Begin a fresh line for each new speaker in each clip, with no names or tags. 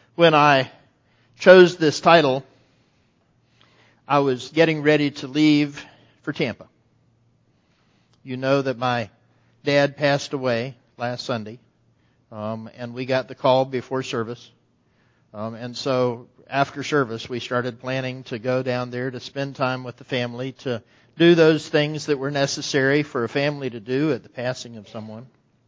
When I chose this title, I was getting ready to leave for Tampa. You know that my dad passed away last Sunday, and we got the call before service. And so after service, we started planning to go down there to spend time with the family, to do those things that were necessary for a family to do at the passing of someone.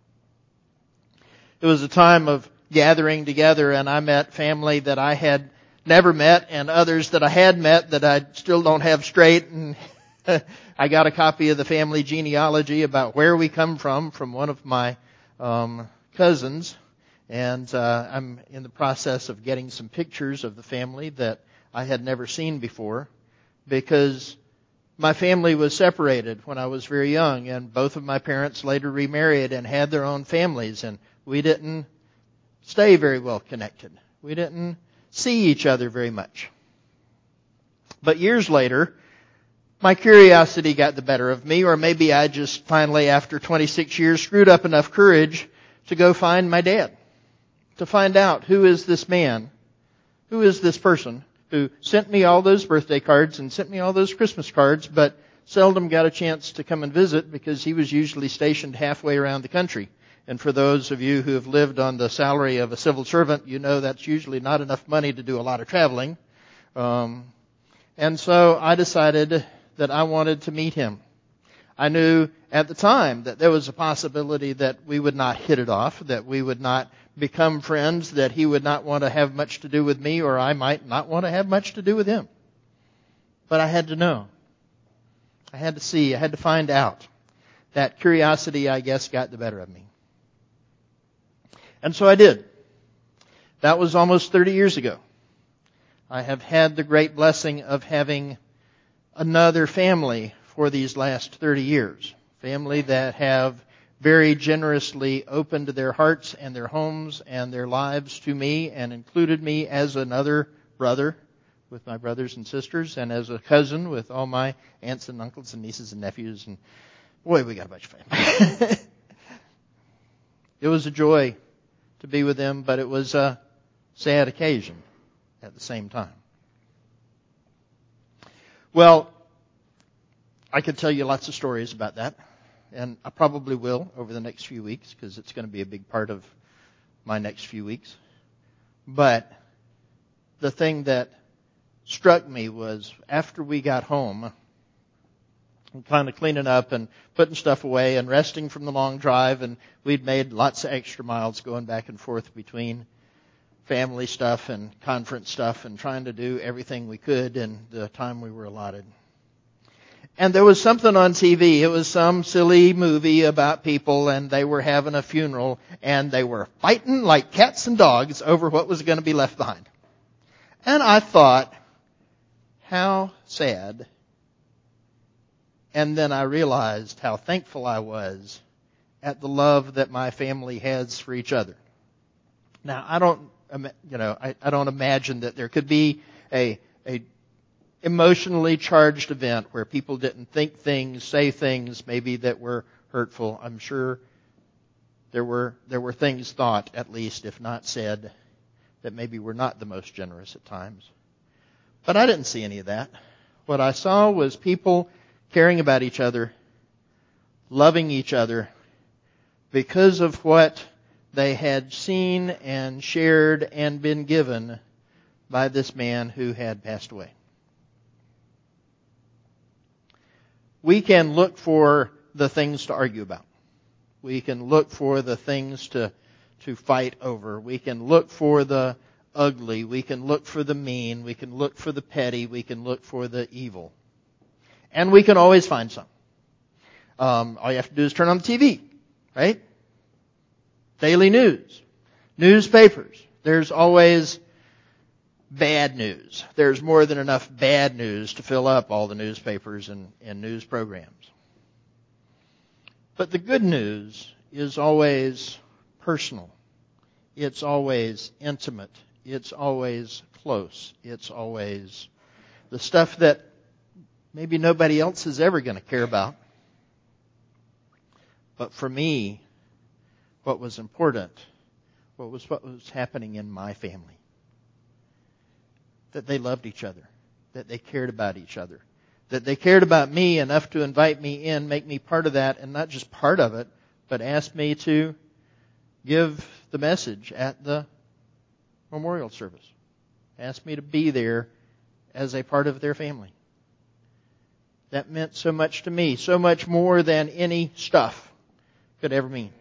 It was a time of gathering together, and I met family that I had never met and others that I had met that I still don't have straight. And I got a copy of the family genealogy about where we come from one of my cousins. And I'm in the process of getting some pictures of the family that I had never seen before, because my family was separated when I was very young, and both of my parents later remarried and had their own families, and we didn't stay very well connected. We didn't see each other very much. But years later, my curiosity got the better of me, or maybe I just finally, after 26 years, screwed up enough courage to go find my dad, to find out, who is this man, who is this person who sent me all those birthday cards and sent me all those Christmas cards, but seldom got a chance to come and visit because he was usually stationed halfway around the country. And for those of you who have lived on the salary of a civil servant, you know that's usually not enough money to do a lot of traveling. And so I decided that I wanted to meet him. I knew at the time that there was a possibility that we would not hit it off, that we would not become friends, that he would not want to have much to do with me, or I might not want to have much to do with him. But I had to know. I had to see. I had to find out. That curiosity, I guess, got the better of me. And so I did. That was almost 30 years ago. I have had the great blessing of having another family for these last 30 years. Family that have very generously opened their hearts and their homes and their lives to me and included me as another brother with my brothers and sisters, and as a cousin with all my aunts and uncles and nieces and nephews. And boy, we got a bunch of family. It was a joy to be with them, but it was a sad occasion at the same time. Well, I could tell you lots of stories about that, and I probably will over the next few weeks, because it's going to be a big part of my next few weeks. But the thing that struck me was, after we got home, kind of cleaning up and putting stuff away and resting from the long drive, and we'd made lots of extra miles going back and forth between family stuff and conference stuff and trying to do everything we could in the time we were allotted. And there was something on TV. It was some silly movie about people, and they were having a funeral, and they were fighting like cats and dogs over what was going to be left behind. And I thought, how sad. And then I realized how thankful I was at the love that my family has for each other. Now, I don't imagine that there could be a emotionally charged event where people didn't think things, say things maybe that were hurtful. I'm sure there were things thought, at least, if not said, that maybe were not the most generous at times. But I didn't see any of that. What I saw was people caring about each other, loving each other, because of what they had seen and shared and been given by this man who had passed away. We can look for the things to argue about. We can look for the things to fight over. We can look for the ugly. We can look for the mean. We can look for the petty. We can look for the evil. And we can always find some. All you have to do is turn on the TV, right? Daily news, newspapers. There's always bad news. There's more than enough bad news to fill up all the newspapers and news programs. But the good news is always personal. It's always intimate. It's always close. It's always the stuff that maybe nobody else is ever going to care about. But for me, what was important, what was happening in my family. that they loved each other, that they cared about each other, that they cared about me enough to invite me in, make me part of that, and not just part of it, but ask me to give the message at the memorial service. Ask me to be there as a part of their family. That meant so much to me, so much more than any stuff could ever mean.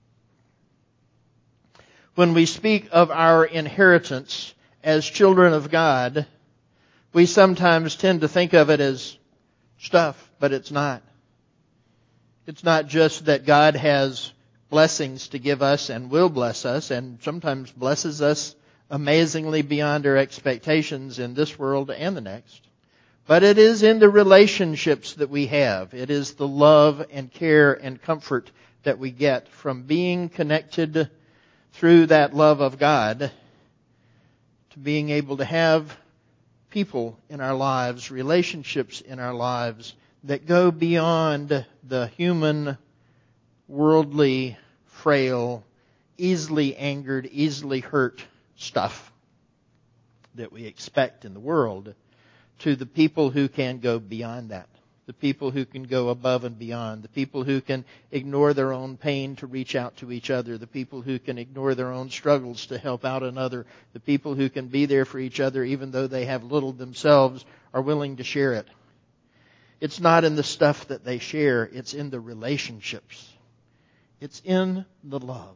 When we speak of our inheritance as children of God, we sometimes tend to think of it as stuff, but it's not. It's not just that God has blessings to give us and will bless us, and sometimes blesses us amazingly beyond our expectations in this world and the next. But it is in the relationships that we have. It is the love and care and comfort that we get from being connected through that love of God to being able to have people in our lives, relationships in our lives that go beyond the human, worldly, frail, easily angered, easily hurt stuff that we expect in the world, to the people who can go beyond that. The people who can go above and beyond. The people who can ignore their own pain to reach out to each other. The people who can ignore their own struggles to help out another. The people who can be there for each other even though they have little themselves, are willing to share it. It's not in the stuff that they share. It's in the relationships. It's in the love.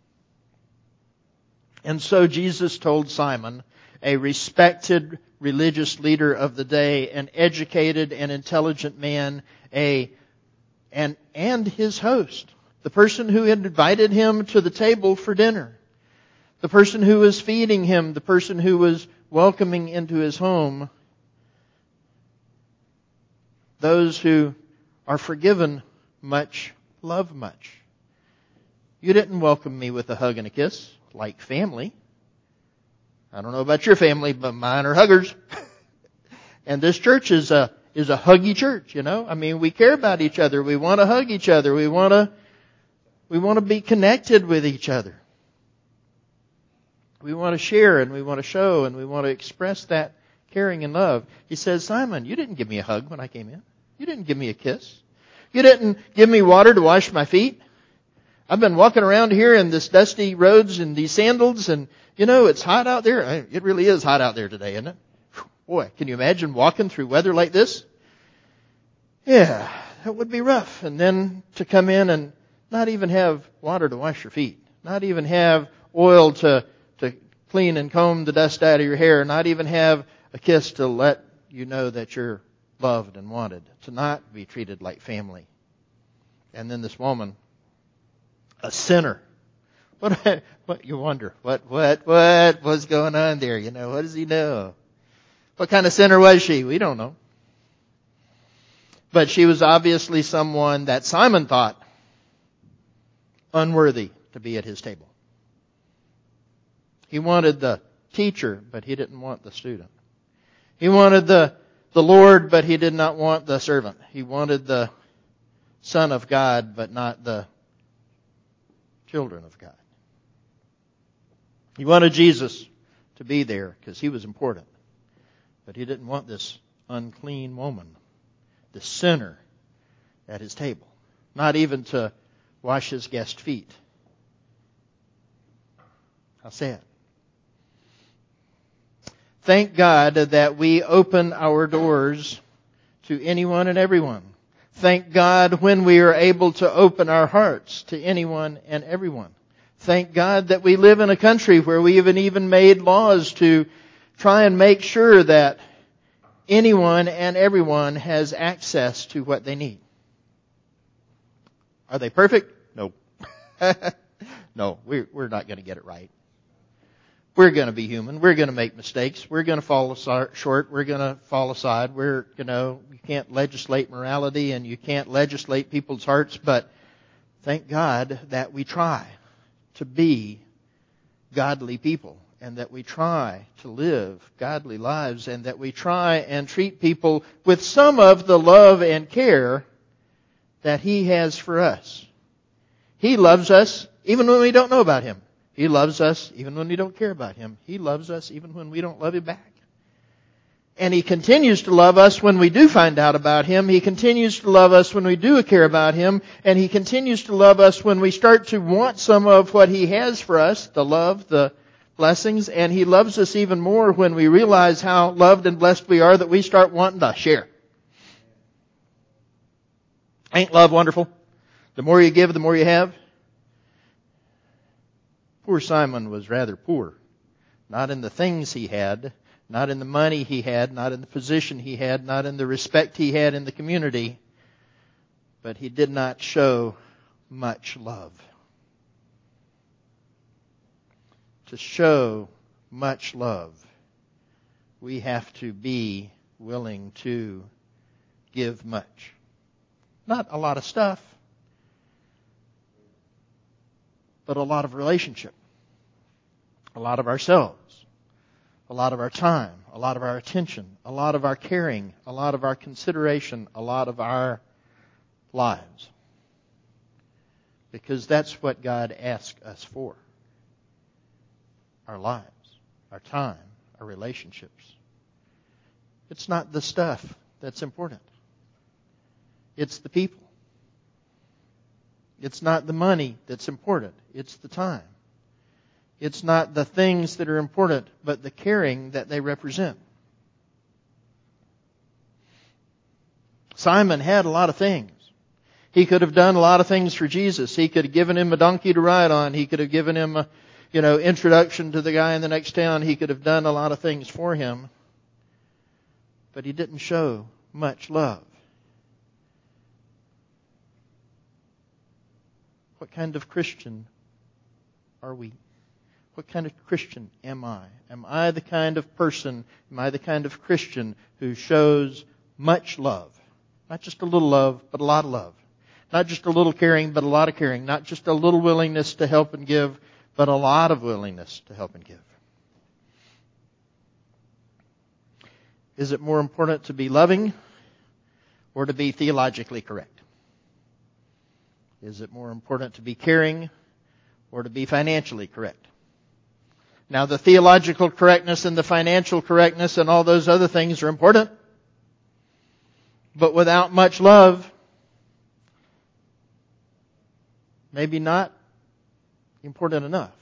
And so Jesus told Simon, a respected religious leader of the day, an educated and intelligent man, and his host, the person who had invited him to the table for dinner, the person who was feeding him, the person who was welcoming into his home, those who are forgiven much, love much. You didn't welcome me with a hug and a kiss, like family. I don't know about your family, but mine are huggers. And this church is a huggy church, you know. I mean, we care about each other. We want to hug each other. We want to be connected with each other. We want to share and we want to show and we want to express that caring and love. He says, Simon, you didn't give me a hug when I came in. You didn't give me a kiss. You didn't give me water to wash my feet. I've been walking around here in this dusty roads in these sandals, and you know, it's hot out there. It really is hot out there today, isn't it? Boy, can you imagine walking through weather like this? Yeah, that would be rough. And then to come in and not even have water to wash your feet, not even have oil to clean and comb the dust out of your hair, not even have a kiss to let you know that you're loved and wanted, to not be treated like family. And then this woman, a sinner. What you wonder, what was going on there? You know, what does he know? What kind of sinner was she? We don't know. But she was obviously someone that Simon thought unworthy to be at his table. He wanted the teacher, but he didn't want the student. He wanted the Lord, but he did not want the servant. He wanted the Son of God, but not the children of God. He wanted Jesus to be there because he was important. But he didn't want this unclean woman, this sinner, at his table. Not even to wash his guest feet. How sad. Thank God that we open our doors to anyone and everyone. Thank God when we are able to open our hearts to anyone and everyone. Thank God that we live in a country where we even made laws to try and make sure that anyone and everyone has access to what they need. Are they perfect? No. No, we're not going to get it right. We're going to be human. We're going to make mistakes. We're going to fall short. We're going to fall aside. You can't legislate morality and you can't legislate people's hearts, but thank God that we try to be godly people and that we try to live godly lives and that we try and treat people with some of the love and care that He has for us. He loves us even when we don't know about Him. He loves us even when we don't care about Him. He loves us even when we don't love Him back. And He continues to love us when we do find out about Him. He continues to love us when we do care about Him. And He continues to love us when we start to want some of what He has for us, the love, the blessings. And He loves us even more when we realize how loved and blessed we are that we start wanting to share. Ain't love wonderful? The more you give, the more you have. Poor Simon was rather poor. Not in the things he had, not in the money he had, not in the position he had, not in the respect he had in the community, but he did not show much love. To show much love, we have to be willing to give much. Not a lot of stuff, but a lot of relationship, a lot of ourselves, a lot of our time, a lot of our attention, a lot of our caring, a lot of our consideration, a lot of our lives. Because that's what God asks us for. Our lives, our time, our relationships. It's not the stuff that's important. It's the people. It's not the money that's important. It's the time. It's not the things that are important, but the caring that they represent. Simon had a lot of things. He could have done a lot of things for Jesus. He could have given him a donkey to ride on. He could have given him a, introduction to the guy in the next town. He could have done a lot of things for him. But he didn't show much love. What kind of Christian are we? What kind of Christian am I? Am I the kind of person, am I the kind of Christian who shows much love? Not just a little love, but a lot of love. Not just a little caring, but a lot of caring. Not just a little willingness to help and give, but a lot of willingness to help and give. Is it more important to be loving or to be theologically correct? Is it more important to be caring or to be financially correct? Now, the theological correctness and the financial correctness and all those other things are important. But without much love, maybe not important enough.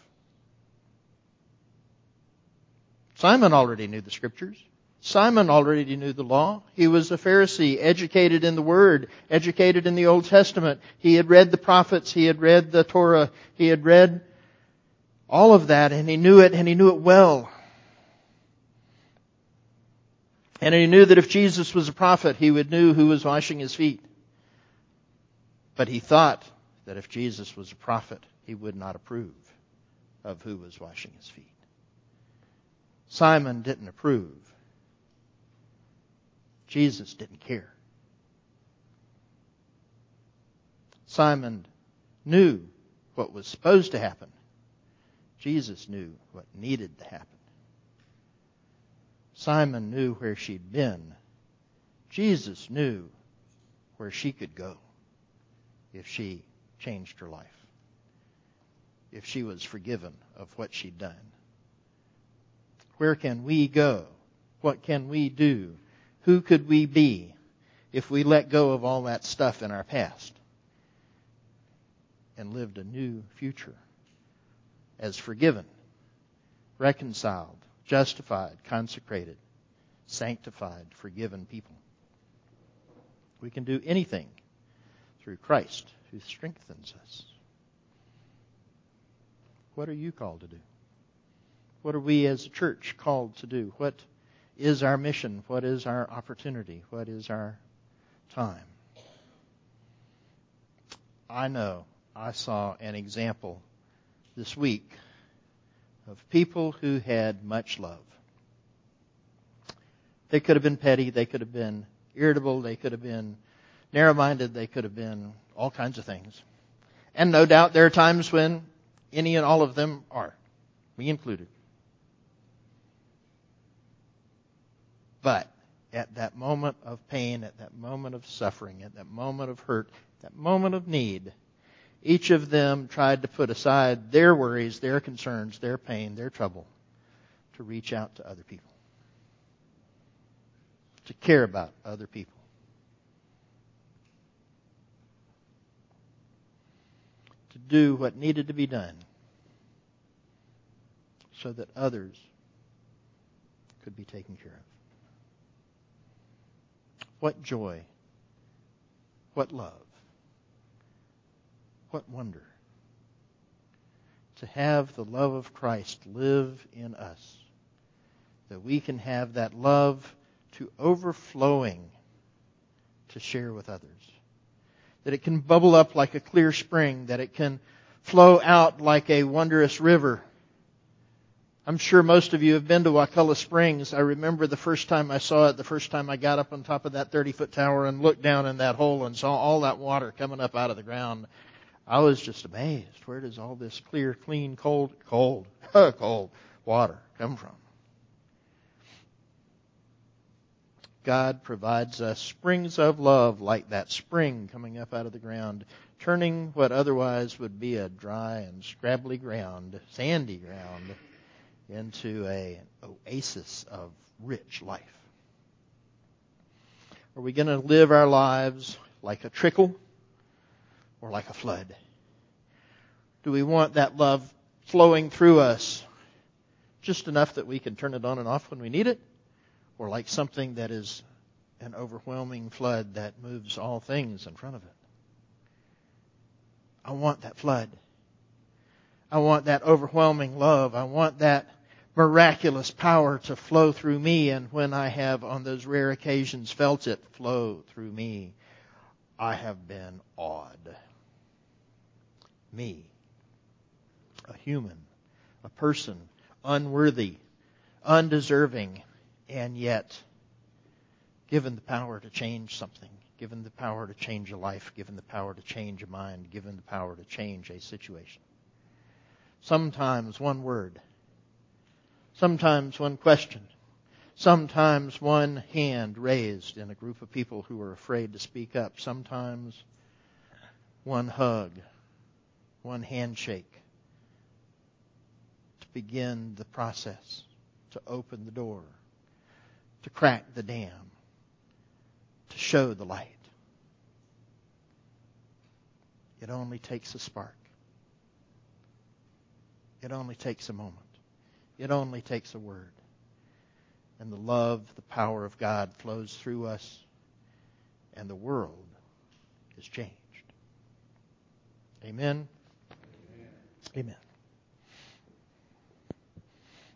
Simon already knew the Scriptures. Simon already knew the law. He was a Pharisee, educated in the Word, educated in the Old Testament. He had read the prophets. He had read the Torah. He had read all of that, and he knew it well. And he knew that if Jesus was a prophet, he would know who was washing his feet. But he thought that if Jesus was a prophet, he would not approve of who was washing his feet. Simon didn't approve. Jesus didn't care. Simon knew what was supposed to happen. Jesus knew what needed to happen. Simon knew where she'd been. Jesus knew where she could go if she changed her life, if she was forgiven of what she'd done. Where can we go? What can we do? Who could we be if we let go of all that stuff in our past and lived a new future as forgiven, reconciled, justified, consecrated, sanctified, forgiven people? We can do anything through Christ who strengthens us. What are you called to do? What are we as a church called to do? What is our mission? What is our opportunity? What is our time? I know I saw an example this week of people who had much love. They could have been petty, they could have been irritable, they could have been narrow-minded, they could have been all kinds of things. And no doubt there are times when any and all of them are, me included. But at that moment of pain, at that moment of suffering, at that moment of hurt, that moment of need, each of them tried to put aside their worries, their concerns, their pain, their trouble to reach out to other people. to care about other people. To do what needed to be done so that others could be taken care of. What joy, what love, what wonder to have the love of Christ live in us, that we can have that love to overflowing to share with others, that it can bubble up like a clear spring, that it can flow out like a wondrous river. I'm sure most of you have been to Wakulla Springs. I remember the first time I saw it, the first time I got up on top of that 30-foot tower and looked down in that hole and saw all that water coming up out of the ground. I was just amazed. Where does all this clear, clean, cold water come from? God provides us springs of love like that spring coming up out of the ground, turning what otherwise would be a dry and scrabbly ground, sandy ground, into an oasis of rich life. Are we going to live our lives like a trickle or like a flood? Do we want that love flowing through us just enough that we can turn it on and off when we need it? Or like something that is an overwhelming flood that moves all things in front of it? I want that flood. I want that overwhelming love. I want that miraculous power to flow through me, and when I have on those rare occasions felt it flow through me, I have been awed. Me, a human, a person, unworthy, undeserving, and yet given the power to change something, given the power to change a life, given the power to change a mind, given the power to change a situation. Sometimes one word, sometimes one question, sometimes one hand raised in a group of people who are afraid to speak up, sometimes one hug, one handshake to begin the process, to open the door, to crack the dam, to show the light. It only takes a spark. It only takes a moment. It only takes a word. And the love, the power of God flows through us, and the world is changed. Amen. Amen.